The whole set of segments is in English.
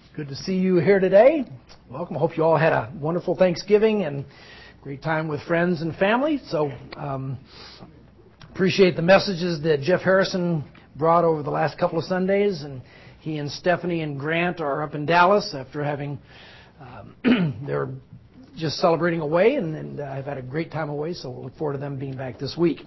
Good to see you here today. Welcome. I hope you all had a wonderful Thanksgiving and great time with friends and family. So appreciate the messages that Jeff Harrison brought over the last couple of Sundays. And he and Stephanie and Grant are up in Dallas after having, they're just celebrating away and I've had a great time away. So we'll look forward to them being back this week.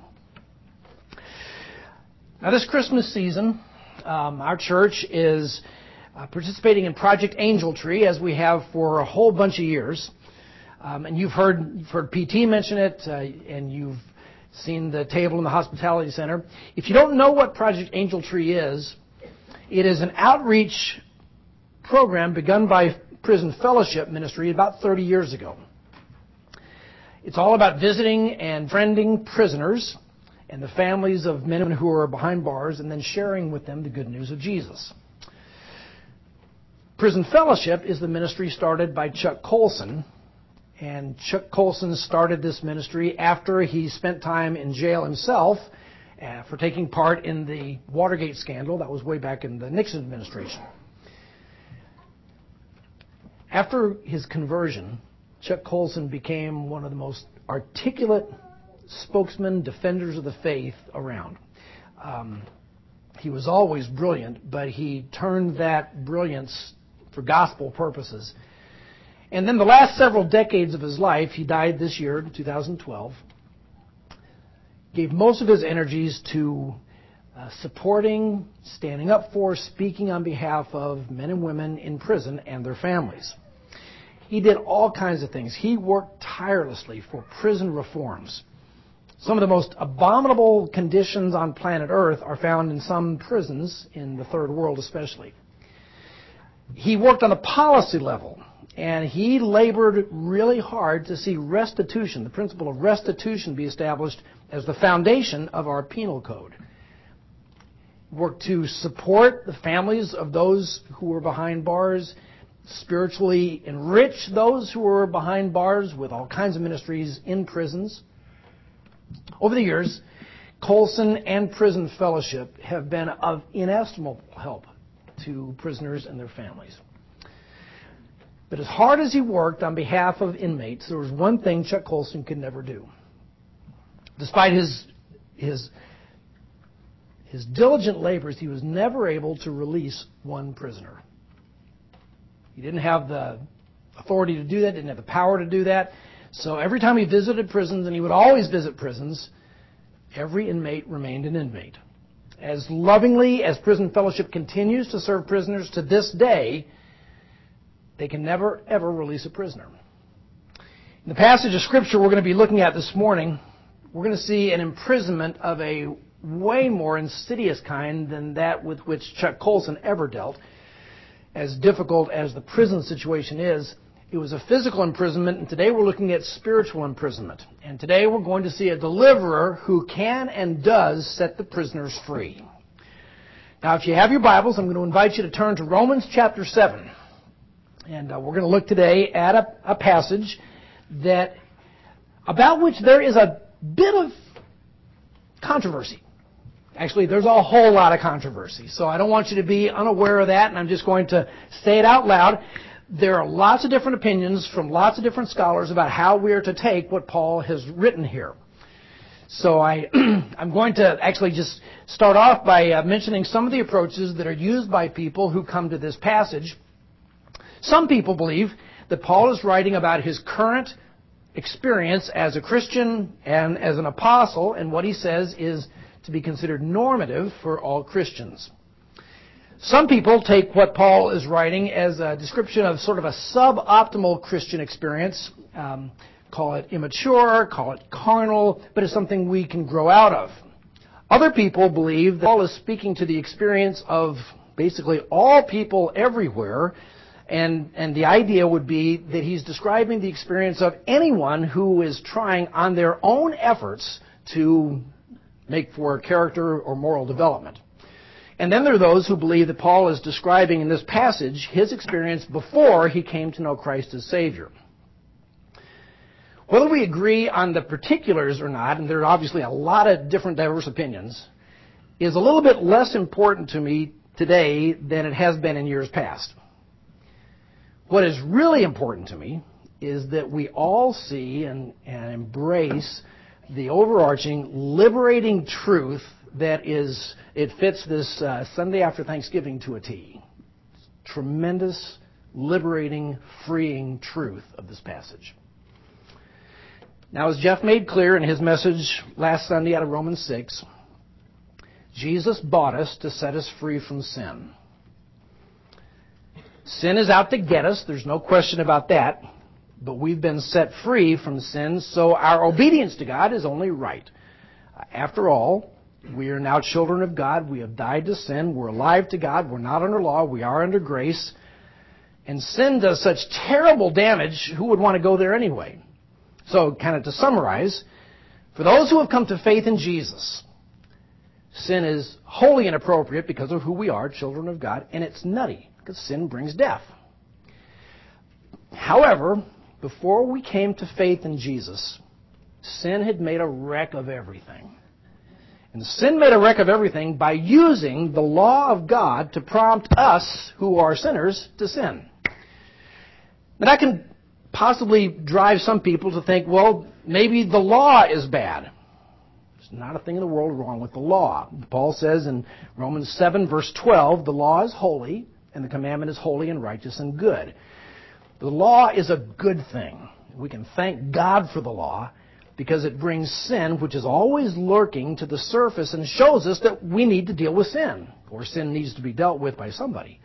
Now this Christmas season, our church is participating in Project Angel Tree, as we have for a whole bunch of years. And you've heard PT mention it, and you've seen the table in the hospitality center. If you don't know what Project Angel Tree is, it is an outreach program begun by Prison Fellowship Ministry about 30 years ago. It's all about visiting and friending prisoners and the families of men who are behind bars, and then sharing with them the good news of Jesus. Prison Fellowship is the ministry started by Chuck Colson, and Chuck Colson started this ministry after he spent time in jail himself for taking part in the Watergate scandal. That was way back in the Nixon administration. After his conversion, Chuck Colson became one of the most articulate spokesmen, defenders of the faith around. He was always brilliant, but he turned that brilliance for gospel purposes. And then the last several decades of his life, he died this year, 2012, gave most of his energies to supporting, standing up for, speaking on behalf of men and women in prison and their families. He did all kinds of things. He worked tirelessly for prison reforms. Some of the most abominable conditions on planet Earth are found in some prisons, in the third world especially. He worked on a policy level, and he labored really hard to see restitution, the principle of restitution, be established as the foundation of our penal code. Worked to support the families of those who were behind bars, spiritually enrich those who were behind bars with all kinds of ministries in prisons. Over the years, Colson and Prison Fellowship have been of inestimable help to prisoners and their families. But as hard as he worked on behalf of inmates, there was one thing Chuck Colson could never do. Despite his diligent labors, he was never able to release one prisoner. He didn't have the authority to do that, didn't have the power to do that. So every time he visited prisons, and he would always visit prisons, every inmate remained an inmate. As lovingly as Prison Fellowship continues to serve prisoners to this day, they can never, ever release a prisoner. In the passage of Scripture we're going to be looking at this morning, we're going to see an imprisonment of a way more insidious kind than that with which Chuck Colson ever dealt. As difficult as the prison situation is, it was a physical imprisonment, and today we're looking at spiritual imprisonment. And today we're going to see a deliverer who can and does set the prisoners free. Now, if you have your Bibles, I'm going to invite you to turn to Romans chapter 7. And we're going to look today at a passage about which there is a bit of controversy. Actually, there's a whole lot of controversy. So I don't want you to be unaware of that, and I'm just going to say it out loud. There are lots of different opinions from lots of different scholars about how we are to take what Paul has written here. So I'm going to actually just start off by mentioning some of the approaches that are used by people who come to this passage. Some people believe that Paul is writing about his current experience as a Christian and as an apostle, and what he says is to be considered normative for all Christians. Some people take what Paul is writing as a description of sort of a suboptimal Christian experience, call it immature, call it carnal, but it's something we can grow out of. Other people believe that Paul is speaking to the experience of basically all people everywhere, and the idea would be that he's describing the experience of anyone who is trying on their own efforts to make for character or moral development. And then there are those who believe that Paul is describing in this passage his experience before he came to know Christ as Savior. Whether we agree on the particulars or not, and there are obviously a lot of different diverse opinions, is a little bit less important to me today than it has been in years past. What is really important to me is that we all see and embrace the overarching, liberating truth that is, it fits this Sunday after Thanksgiving to a T. Tremendous, liberating, freeing truth of this passage. Now, as Jeff made clear in his message last Sunday out of Romans 6, Jesus bought us to set us free from sin. Sin is out to get us, there's no question about that, but we've been set free from sin, so our obedience to God is only right. After all, we are now children of God, we have died to sin, we're alive to God, we're not under law, we are under grace, and sin does such terrible damage, who would want to go there anyway? So, kind of to summarize, for those who have come to faith in Jesus, sin is wholly inappropriate because of who we are, children of God, and it's nutty because sin brings death. However, before we came to faith in Jesus, sin had made a wreck of everything. And sin made a wreck of everything by using the law of God to prompt us, who are sinners, to sin. Now that can possibly drive some people to think, well, maybe the law is bad. There's not a thing in the world wrong with the law. Paul says in Romans 7, verse 12, the law is holy, and the commandment is holy and righteous and good. The law is a good thing. We can thank God for the law because it brings sin, which is always lurking, to the surface and shows us that we need to deal with sin, or sin needs to be dealt with by somebody.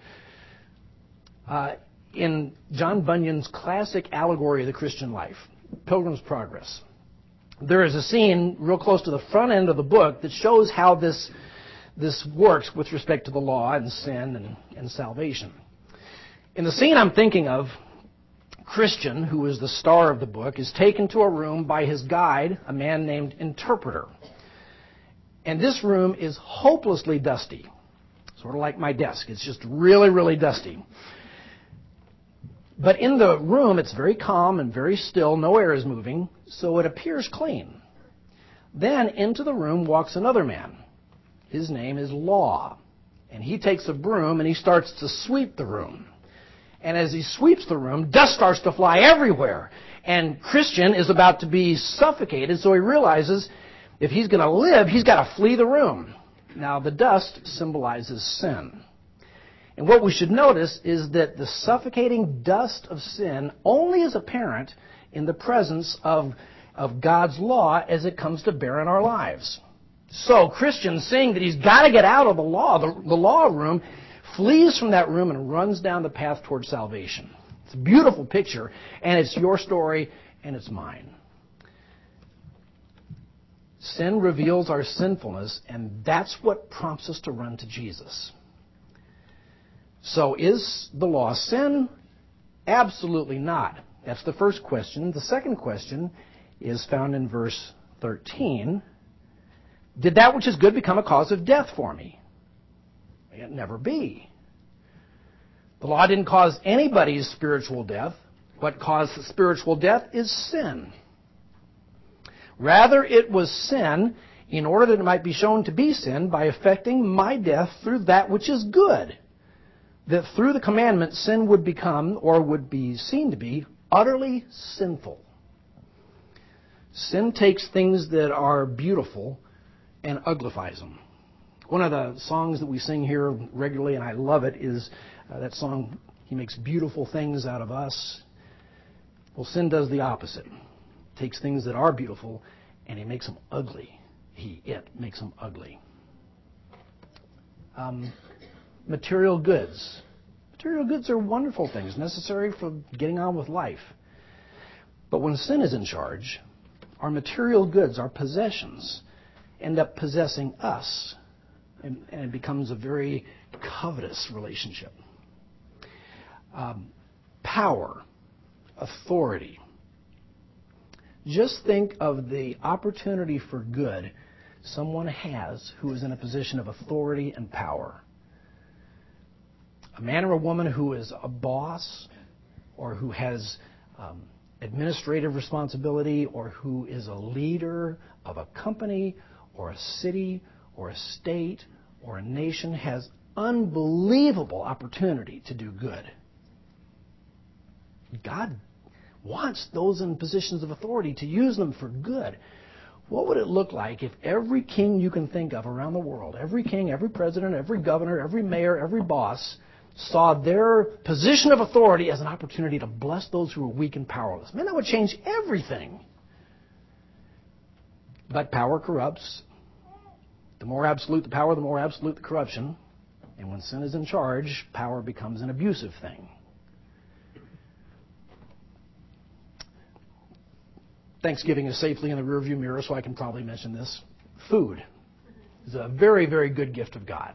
In John Bunyan's classic allegory of the Christian life, Pilgrim's Progress, there is a scene real close to the front end of the book that shows how this works with respect to the law and sin and salvation. In the scene I'm thinking of, Christian, who is the star of the book, is taken to a room by his guide, a man named Interpreter. And this room is hopelessly dusty, sort of like my desk. It's just really, really dusty. But in the room, it's very calm and very still. No air is moving, so it appears clean. Then into the room walks another man. His name is Law. And he takes a broom and he starts to sweep the room. And as he sweeps the room, dust starts to fly everywhere. And Christian is about to be suffocated, so he realizes if he's going to live, he's got to flee the room. Now, the dust symbolizes sin. And what we should notice is that the suffocating dust of sin only is apparent in the presence of God's law as it comes to bear in our lives. So Christian, seeing that he's got to get out of the law room, flees from that room and runs down the path towards salvation. It's a beautiful picture, and it's your story, and it's mine. Sin reveals our sinfulness, and that's what prompts us to run to Jesus. So is the law sin? Absolutely not. That's the first question. The second question is found in verse 13. Did that which is good become a cause of death for me? May it never be. The law didn't cause anybody's spiritual death. What caused spiritual death is sin. Rather, it was sin in order that it might be shown to be sin by effecting my death through that which is good. That through the commandment, sin would become, or would be seen to be, utterly sinful. Sin takes things that are beautiful and uglifies them. One of the songs that we sing here regularly, and I love it, is that song, He Makes Beautiful Things Out of Us. Well, sin does the opposite. It takes things that are beautiful and He makes them ugly. It makes them ugly. Material goods. Material goods are wonderful things, necessary for getting on with life. But when sin is in charge, our material goods, our possessions, end up possessing us. And it becomes a very covetous relationship. Power, authority. Just think of the opportunity for good someone has who is in a position of authority and power. A man or a woman who is a boss or who has administrative responsibility or who is a leader of a company or a city or a state or a nation has unbelievable opportunity to do good. God wants those in positions of authority to use them for good. What would it look like if every king you can think of around the world, every king, every president, every governor, every mayor, every boss, saw their position of authority as an opportunity to bless those who are weak and powerless? Man, that would change everything. But power corrupts. The more absolute the power, the more absolute the corruption. And when sin is in charge, power becomes an abusive thing. Thanksgiving is safely in the rearview mirror, so I can probably mention this. Food is a very, very good gift of God.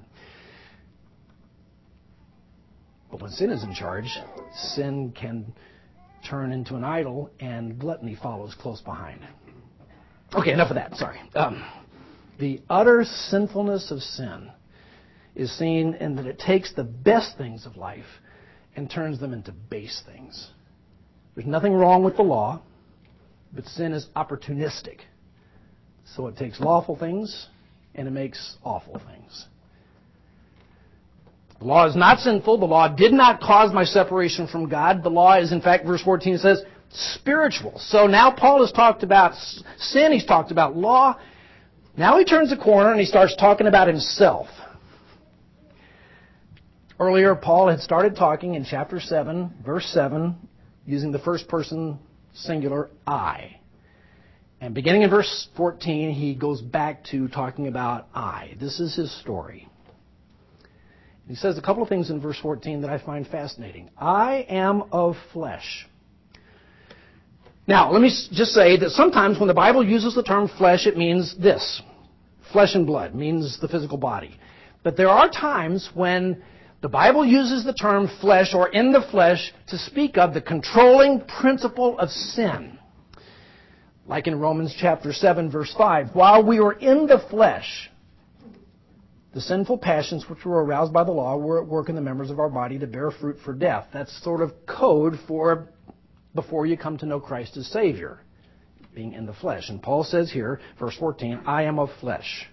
But when sin is in charge, sin can turn into an idol, and gluttony follows close behind. Okay, enough of that. Sorry. The utter sinfulness of sin is seen in that it takes the best things of life and turns them into base things. There's nothing wrong with the law, but sin is opportunistic. So it takes lawful things and it makes awful things. The law is not sinful. The law did not cause my separation from God. The law is, in fact, verse 14 says, spiritual. So now Paul has talked about sin. He's talked about law. Now he turns the corner and he starts talking about himself. Earlier, Paul had started talking in chapter 7, verse 7, using the first person singular, I. And beginning in verse 14, he goes back to talking about I. This is his story. He says a couple of things in verse 14 that I find fascinating. I am of flesh. Now, let me just say that sometimes when the Bible uses the term flesh, it means this. Flesh and blood means the physical body. But there are times when the Bible uses the term flesh or in the flesh to speak of the controlling principle of sin. Like in Romans chapter 7, verse 5. While we were in the flesh, the sinful passions which were aroused by the law were at work in the members of our body to bear fruit for death. That's sort of code for before you come to know Christ as Savior, being in the flesh. And Paul says here, verse 14, I am of flesh.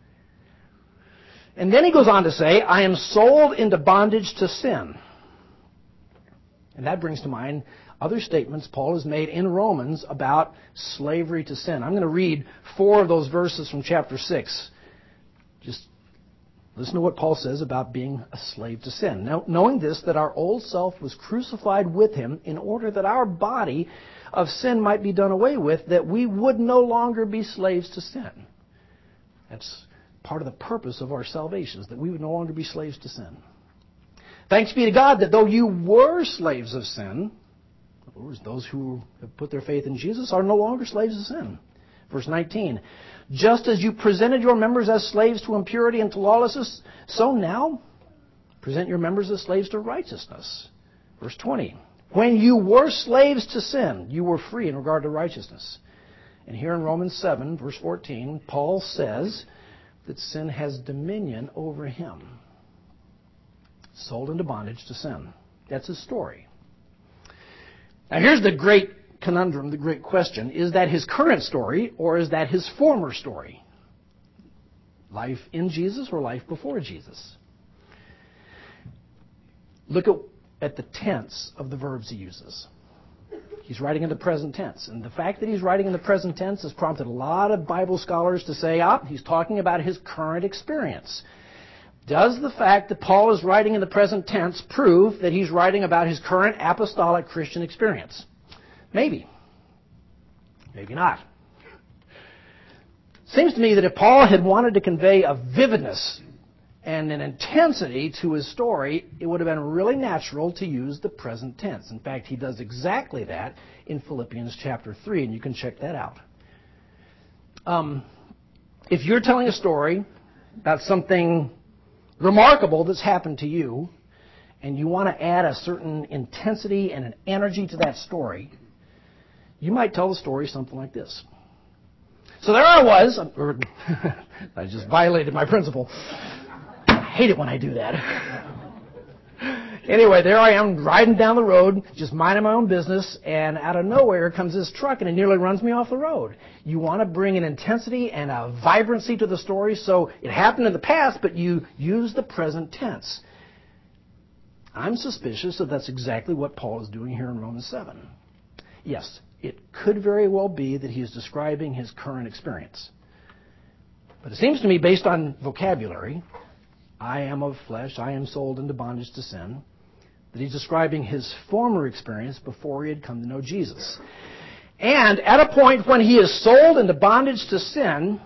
And then he goes on to say, I am sold into bondage to sin. And that brings to mind other statements Paul has made in Romans about slavery to sin. I'm going to read 4 of those verses from chapter 6. Just listen to what Paul says about being a slave to sin. Now, knowing this, that our old self was crucified with him in order that our body of sin might be done away with, that we would no longer be slaves to sin. That's part of the purpose of our salvation, is that we would no longer be slaves to sin. Thanks be to God that though you were slaves of sin, in other words, those who have put their faith in Jesus are no longer slaves of sin. Verse 19, just as you presented your members as slaves to impurity and to lawlessness, so now present your members as slaves to righteousness. Verse 20, when you were slaves to sin, you were free in regard to righteousness. And here in Romans 7, verse 14, Paul says that sin has dominion over him. Sold into bondage to sin. That's his story. Now here's the great conundrum, the great question. Is that his current story or is that his former story? Life in Jesus or life before Jesus? Look at the tense of the verbs he uses. He's writing in the present tense. And the fact that he's writing in the present tense has prompted a lot of Bible scholars to say, he's talking about his current experience. Does the fact that Paul is writing in the present tense prove that he's writing about his current apostolic Christian experience? Maybe. Maybe not. Seems to me that if Paul had wanted to convey a vividness and an intensity to his story, it would have been really natural to use the present tense. In fact, he does exactly that in Philippians chapter 3, and you can check that out. If you're telling a story about something remarkable that's happened to you, and you want to add a certain intensity and an energy to that story, you might tell the story something like this. So there I was, I just violated my principle. I hate it when I do that. Anyway, there I am riding down the road, just minding my own business, and out of nowhere comes this truck and it nearly runs me off the road. You want to bring an intensity and a vibrancy to the story, so it happened in the past, but you use the present tense. I'm suspicious that that's exactly what Paul is doing here in Romans 7. Yes, it could very well be that he is describing his current experience. But it seems to me, based on vocabulary, I am of flesh, I am sold into bondage to sin, that he's describing his former experience before he had come to know Jesus. And at a point when he is sold into bondage to sin,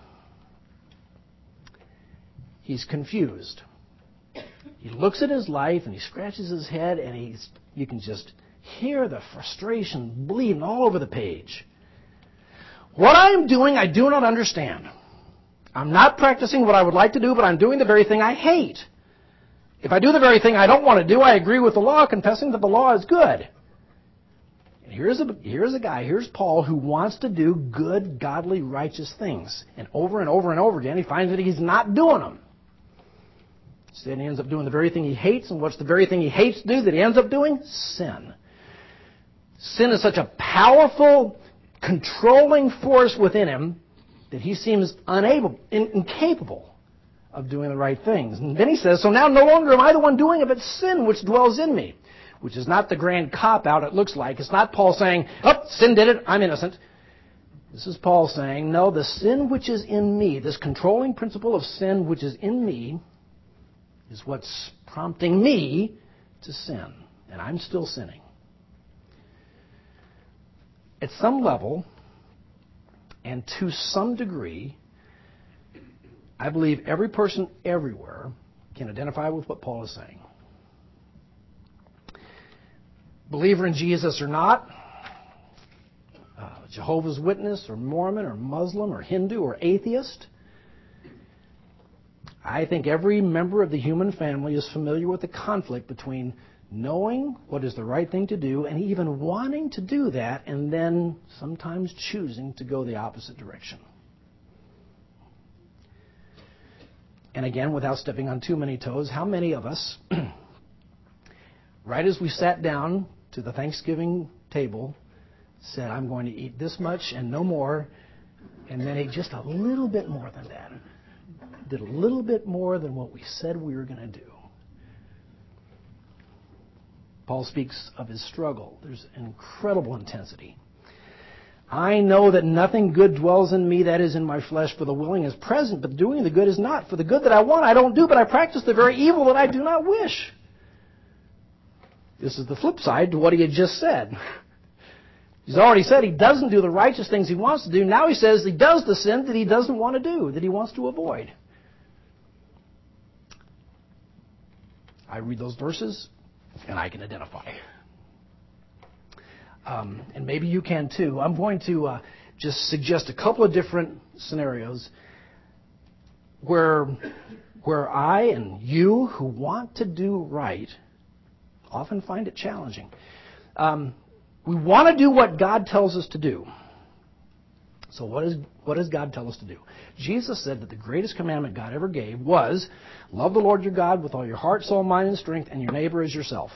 he's confused. He looks at his life and he scratches his head and you can just hear the frustration bleeding all over the page. What I am doing, I do not understand. I'm not practicing what I would like to do, but I'm doing the very thing I hate. If I do the very thing I don't want to do, I agree with the law, confessing that the law is good. And here's a guy, here's Paul, who wants to do good, godly, righteous things. And over and over and over again, he finds that he's not doing them. Instead, he ends up doing the very thing he hates. And what's the very thing he hates to do that he ends up doing? Sin. Sin is such a powerful, controlling force within him that he seems incapable of doing the right things. And then he says, so now no longer am I the one doing it, but sin which dwells in me. Which is not the grand cop-out it looks like. It's not Paul saying, oh, sin did it, I'm innocent. This is Paul saying, no, the sin which is in me, this controlling principle of sin which is in me, is what's prompting me to sin. And I'm still sinning. At some level, and to some degree, I believe every person everywhere can identify with what Paul is saying. Believer in Jesus or not, Jehovah's Witness or Mormon or Muslim or Hindu or atheist, I think every member of the human family is familiar with the conflict between knowing what is the right thing to do and even wanting to do that and then sometimes choosing to go the opposite direction. And again, without stepping on too many toes, how many of us, right as we sat down to the Thanksgiving table, said, I'm going to eat this much and no more, and then ate just a little bit more than that. Did a little bit more than what we said we were going to do. Paul speaks of his struggle. There's incredible intensity. I know that nothing good dwells in me, that is in my flesh, for the willing is present, but doing the good is not. For the good that I want, I don't do, but I practice the very evil that I do not wish. This is the flip side to what he had just said. He's already said he doesn't do the righteous things he wants to do. Now he says he does the sin that he doesn't want to do, that he wants to avoid. I read those verses, and I can identify. And maybe you can too. I'm going to just suggest a couple of different scenarios where I and you who want to do right often find it challenging. We want to do what God tells us to do. So what does God tell us to do? Jesus said that the greatest commandment God ever gave was, love the Lord your God with all your heart, soul, mind, and strength, and your neighbor as yourself.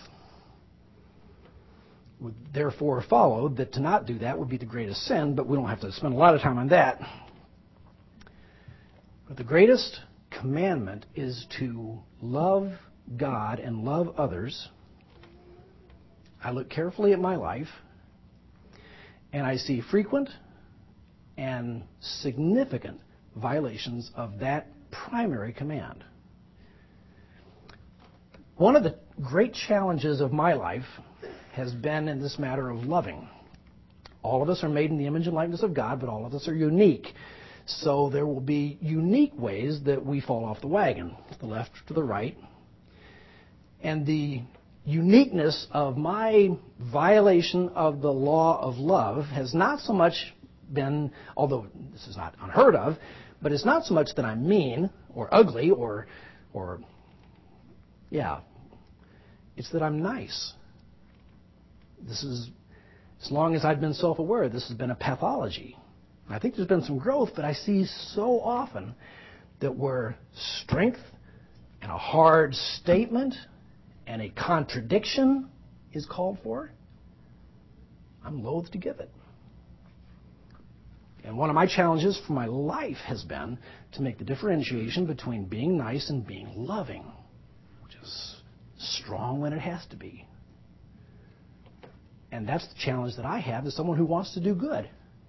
Would therefore follow that to not do that would be the greatest sin, but we don't have to spend a lot of time on that. But the greatest commandment is to love God and love others. I look carefully at my life, and I see frequent and significant violations of that primary command. One of the great challenges of my life has been in this matter of loving. All of us are made in the image and likeness of God, but all of us are unique. So there will be unique ways that we fall off the wagon, to the left, to the right. And the uniqueness of my violation of the law of love has not so much been, although this is not unheard of, but it's not so much that I'm mean or ugly or it's that I'm nice. This is, as long as I've been self-aware, this has been a pathology. I think there's been some growth, but I see so often that where strength and a hard statement and a contradiction is called for, I'm loath to give it. And one of my challenges for my life has been to make the differentiation between being nice and being loving, which is strong when it has to be. And that's the challenge that I have as someone who wants to do good.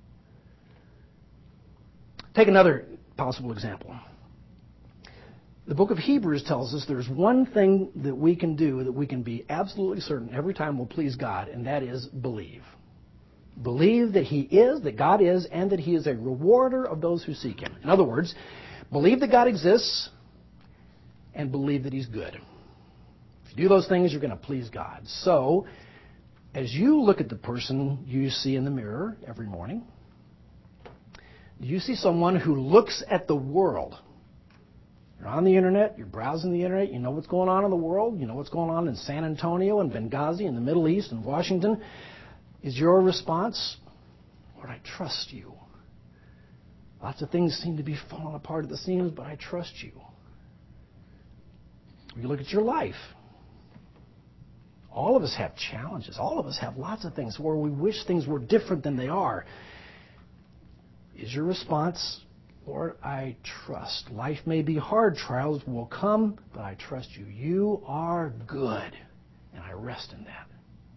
Take another possible example. The book of Hebrews tells us there's one thing that we can do that we can be absolutely certain every time will please God, and that is believe. Believe that He is, that God is, and that He is a rewarder of those who seek Him. In other words, believe that God exists and believe that He's good. If you do those things, you're going to please God. So, as you look at the person you see in the mirror every morning, do you see someone who looks at the world? You're on the internet, you're browsing the internet, you know what's going on in the world, you know what's going on in San Antonio and Benghazi in the Middle East and Washington. Is your response, Lord, I trust you. Lots of things seem to be falling apart at the seams, but I trust you. You look at your life. All of us have challenges. All of us have lots of things where we wish things were different than they are. Is your response, Lord, I trust. Life may be hard. Trials will come, but I trust you. You are good, and I rest in that.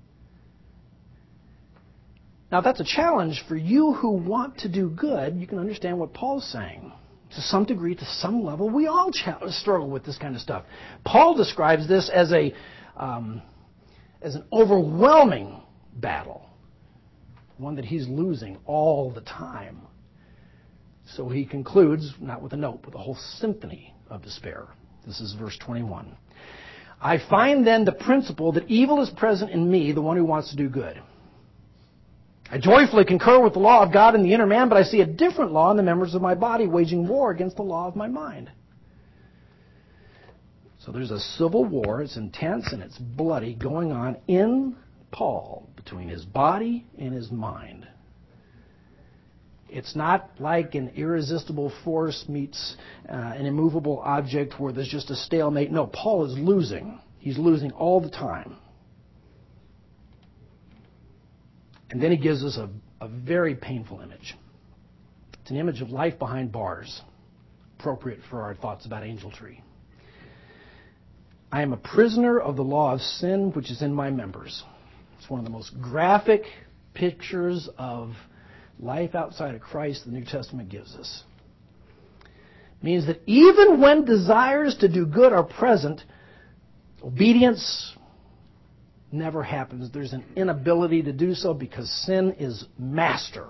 Now, if that's a challenge for you who want to do good, you can understand what Paul's saying. To some degree, to some level, we all struggle with this kind of stuff. Paul describes this as an overwhelming battle, one that he's losing all the time. So he concludes, not with a note, but a whole symphony of despair. This is verse 21. I find then the principle that evil is present in me, the one who wants to do good. I joyfully concur with the law of God in the inner man, but I see a different law in the members of my body, waging war against the law of my mind. So there's a civil war. It's intense and it's bloody going on in Paul between his body and his mind. It's not like an irresistible force meets an immovable object where there's just a stalemate. No, Paul is losing. He's losing all the time. And then he gives us a very painful image. It's an image of life behind bars, appropriate for our thoughts about angel tree. I am a prisoner of the law of sin which is in my members. It's one of the most graphic pictures of life outside of Christ the New Testament gives us. It means that even when desires to do good are present, obedience never happens. There's an inability to do so because sin is master.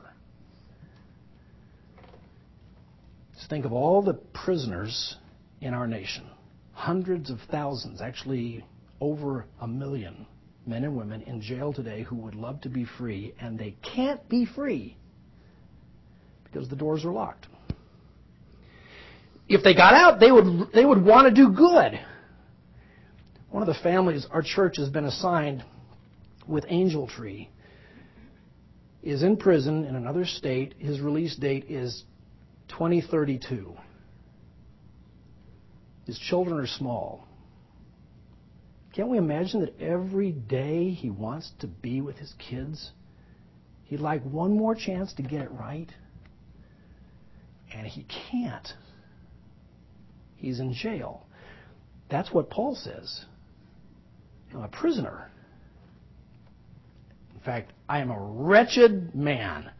Just think of all the prisoners in our nation. Hundreds of thousands, actually over 1 million men and women in jail today who would love to be free, and they can't be free because the doors are locked. If they got out, they would want to do good. One of the families our church has been assigned with Angel Tree is in prison in another state. His release date is 2032. His children are small. Can't we imagine that every day he wants to be with his kids? He'd like one more chance to get it right. And he can't. He's in jail. That's what Paul says. I'm a prisoner. In fact, I am a wretched man.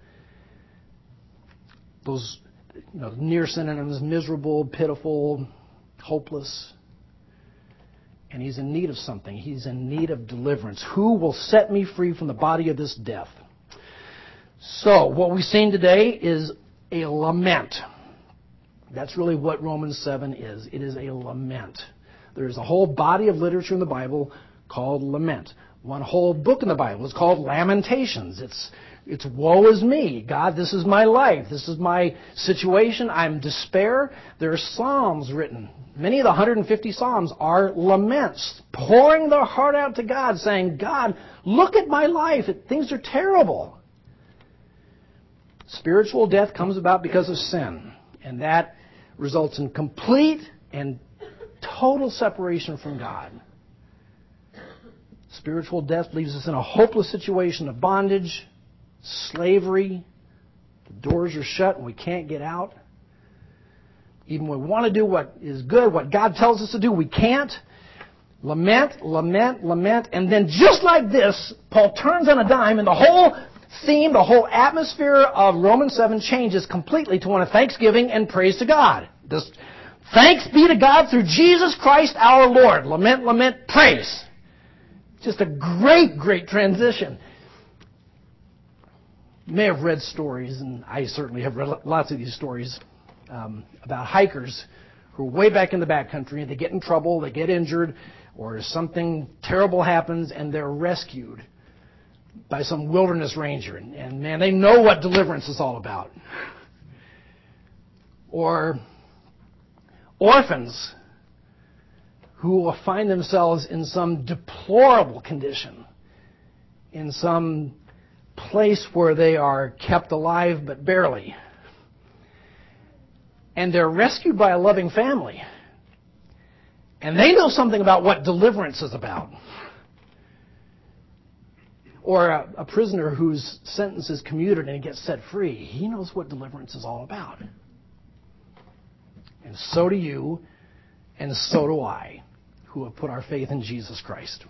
Those near synonyms: miserable, pitiful, hopeless. And he's in need of something. He's in need of deliverance. Who will set me free from the body of this death? So, what we've seen today is a lament. That's really what Romans 7 is. It is a lament. There's a whole body of literature in the Bible called lament. One whole book in the Bible is called Lamentations. It's woe is me. God, this is my life. This is my situation. I'm in despair. There are psalms written. Many of the 150 psalms are laments, pouring their heart out to God, saying, God, look at my life. Things are terrible. Spiritual death comes about because of sin, and that results in complete and total separation from God. Spiritual death leaves us in a hopeless situation of bondage, slavery. The doors are shut and we can't get out. Even when we want to do what is good, what God tells us to do, we can't. Lament, lament, lament. And then just like this, Paul turns on a dime and the whole theme, the whole atmosphere of Romans 7 changes completely to one of thanksgiving and praise to God. This, thanks be to God through Jesus Christ our Lord. Lament, lament, praise. Just a great, great transition. You may have read stories, and I certainly have read lots of these stories, about hikers who are way back in the backcountry, and they get in trouble, they get injured, or something terrible happens, and they're rescued by some wilderness ranger. And man, they know what deliverance is all about. Or orphans who will find themselves in some deplorable condition, in some place where they are kept alive but barely. And they're rescued by a loving family. And they know something about what deliverance is about. Or a prisoner whose sentence is commuted and he gets set free. He knows what deliverance is all about. And so do you, and so do I, who have put our faith in Jesus Christ.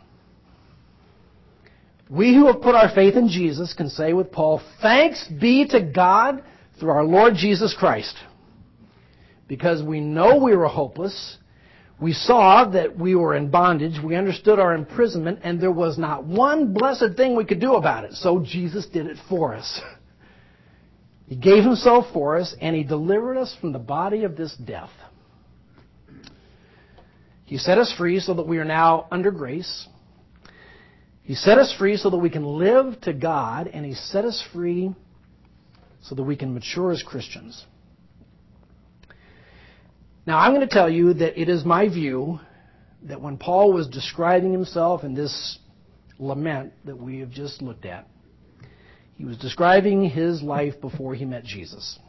We who have put our faith in Jesus can say with Paul, thanks be to God through our Lord Jesus Christ. Because we know we were hopeless. We saw that we were in bondage. We understood our imprisonment, and there was not one blessed thing we could do about it. So Jesus did it for us. He gave himself for us, and he delivered us from the body of this death. He set us free so that we are now under grace. He set us free so that we can live to God, and he set us free so that we can mature as Christians. Now, I'm going to tell you that it is my view that when Paul was describing himself in this lament that we have just looked at, he was describing his life before he met Jesus.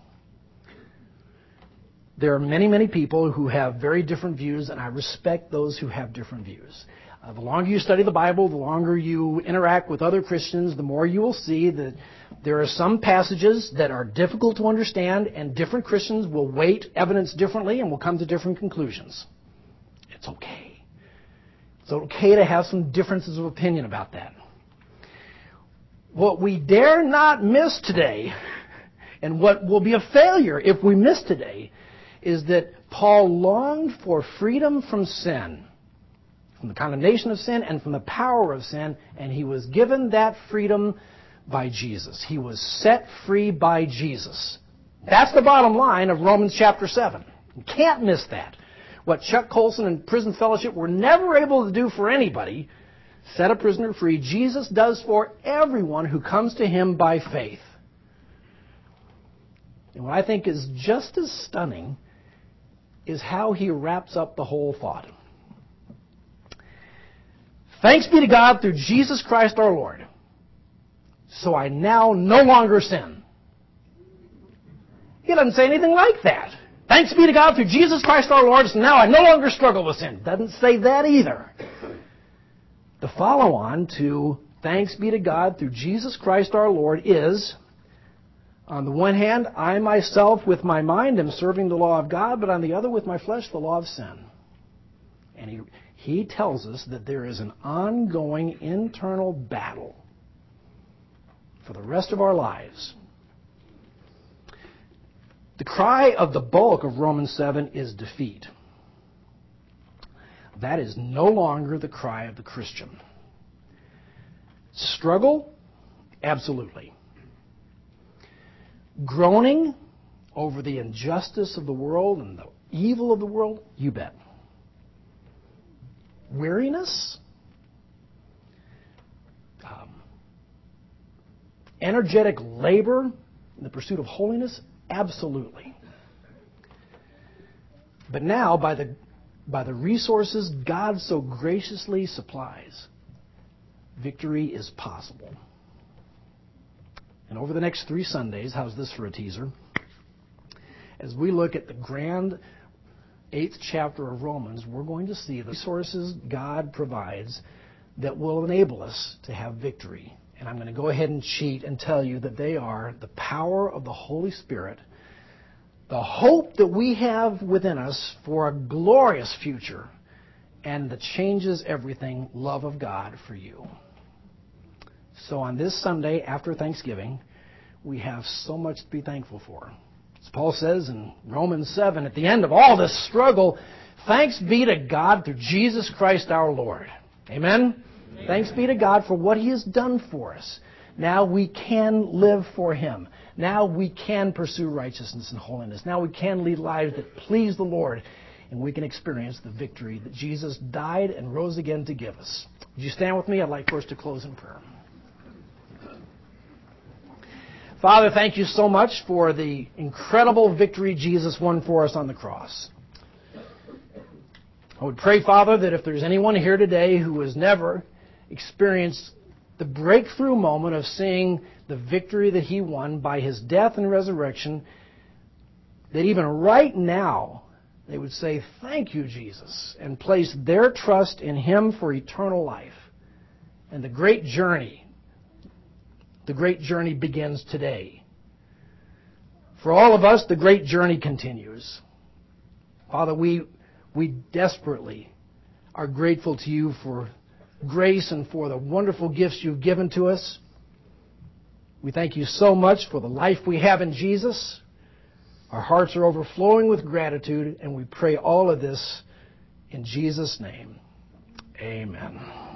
There are many, many people who have very different views, and I respect those who have different views. The longer you study the Bible, the longer you interact with other Christians, the more you will see that there are some passages that are difficult to understand, and different Christians will weight evidence differently and will come to different conclusions. It's okay. It's okay to have some differences of opinion about that. What we dare not miss today, and what will be a failure if we miss today, is that Paul longed for freedom from sin, from the condemnation of sin and from the power of sin, and he was given that freedom by Jesus. He was set free by Jesus. That's the bottom line of Romans chapter 7. You can't miss that. What Chuck Colson and Prison Fellowship were never able to do for anybody, set a prisoner free, Jesus does for everyone who comes to him by faith. And what I think is just as stunning is how he wraps up the whole thought. Thanks be to God through Jesus Christ our Lord. So I now no longer sin. He doesn't say anything like that. Thanks be to God through Jesus Christ our Lord, so now I no longer struggle with sin. Doesn't say that either. The follow-on to thanks be to God through Jesus Christ our Lord is, on the one hand, I myself with my mind am serving the law of God, but on the other with my flesh the law of sin. And he tells us that there is an ongoing internal battle for the rest of our lives. The cry of the bulk of Romans 7 is defeat. That is no longer the cry of the Christian. Struggle? Absolutely. Groaning over the injustice of the world and the evil of the world? You bet. Weariness? Energetic labor in the pursuit of holiness? Absolutely. But now, by the resources God so graciously supplies, victory is possible. And over the next 3 Sundays, how's this for a teaser? As we look at the grand 8th chapter of Romans, we're going to see the resources God provides that will enable us to have victory. And I'm going to go ahead and cheat and tell you that they are the power of the Holy Spirit, the hope that we have within us for a glorious future, and the changes everything love of God for you. So on this Sunday after Thanksgiving, we have so much to be thankful for. As Paul says in Romans 7, at the end of all this struggle, thanks be to God through Jesus Christ our Lord. Amen? Amen? Thanks be to God for what He has done for us. Now we can live for Him. Now we can pursue righteousness and holiness. Now we can lead lives that please the Lord. And we can experience the victory that Jesus died and rose again to give us. Would you stand with me? I'd like first to close in prayer. Father, thank you so much for the incredible victory Jesus won for us on the cross. I would pray, Father, that if there's anyone here today who has never experienced the breakthrough moment of seeing the victory that He won by His death and resurrection, that even right now they would say, thank you, Jesus, and place their trust in Him for eternal life. And the great journey begins today. For all of us, the great journey continues. Father, we desperately are grateful to You for grace and for the wonderful gifts You've given to us. We thank You so much for the life we have in Jesus. Our hearts are overflowing with gratitude, and we pray all of this in Jesus' name. Amen.